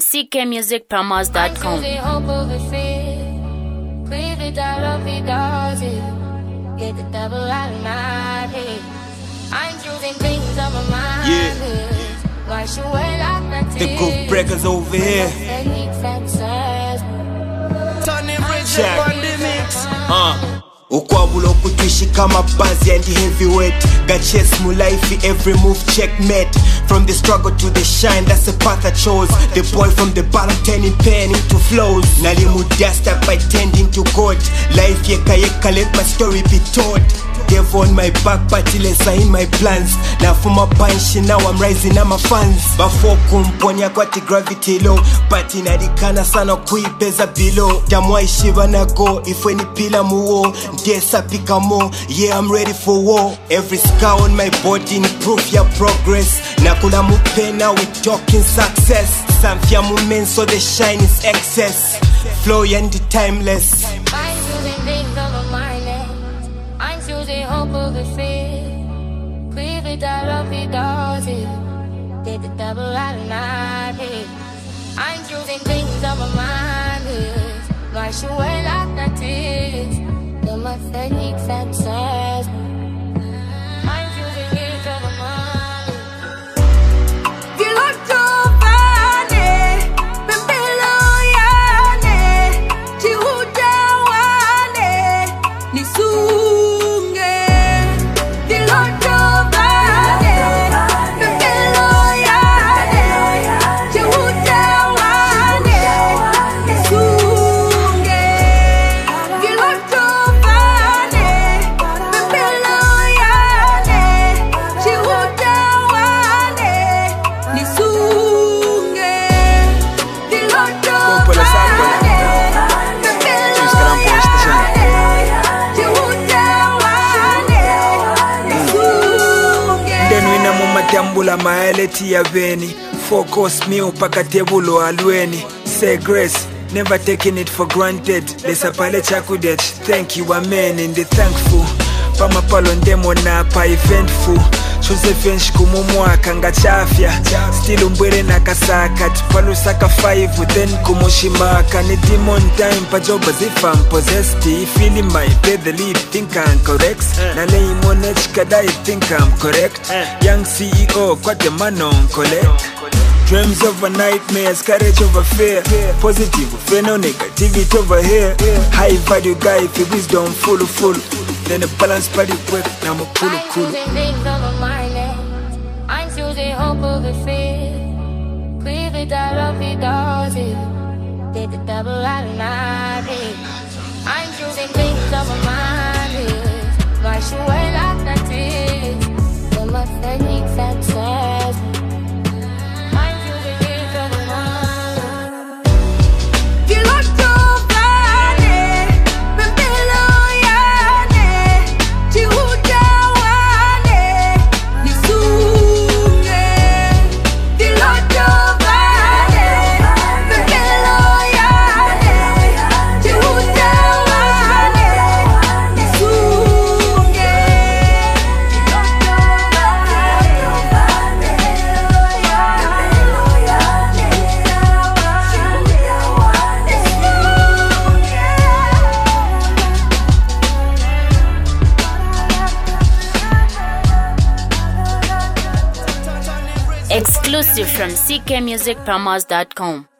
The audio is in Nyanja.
ckmusicpromos.com. Get the devil out of my head. I'm choosing things on my mind. Yeah. Why should I like that? The Groove Breakers over here. Turning rich Check. on the mix. Ukwabula ukutwishi kama buzzy and heavyweight. Got chase mu life, every move checkmate. From the struggle to the shine, that's the path I chose. The boy from the bottom turning pen into flows. Nalimu dust up by tending to God. Life yeka let my story be told. Dev on my back, but less in my plans. Now for my punch, now I'm rising, I'm a fans. Before kumponya kwati gravity low, but in adikana sana kuibeza below. Jamwa ishiva na go, if any pila muo, desa pika mo. Yeah, I'm ready for war. Every scar on my body, proof your progress. Nakula mupena, we talking success. Samfia mumen, so the shine is excess. Flow and the timeless. I'm choosing things over my name. I'm choosing hope over fear. Breathe it out of it, does it? Get the devil out of my head. I'm choosing things over my head. Why should I like that is? The mistake fences. I'm choosing things over my head. Tambula maeleti ya veni. Focus meal paka tebulo alweni. Say grace, never taking it for granted. Lesa pale chakudet, thank you amen. In the thankful, pama palo ndemo na pa eventful. Josephine shikumumwaka ngachafya. Still umbwele na kasaka. Tipalo saka 5 then kumushimaka. Ni demon time pa joba zifa possessed. Feeling my play the lead, think I'm correct. Na lay monech kadai, think I'm correct. Young CEO kwa the man on collect. Dreams over nightmares, courage over fear. Positive, fear no negativity over here. High value guy, if your wisdom full. Then the balance body work, now I'm cool. I'm choosing things over my name. I'm choosing hope over fear. Breathe it out of it, does it? Get the devil out of my head. I'm choosing things over my head. Why should I like that is? The mistake fences. I'm choosing things over my head. Exclusive from ckmusicpromos.com.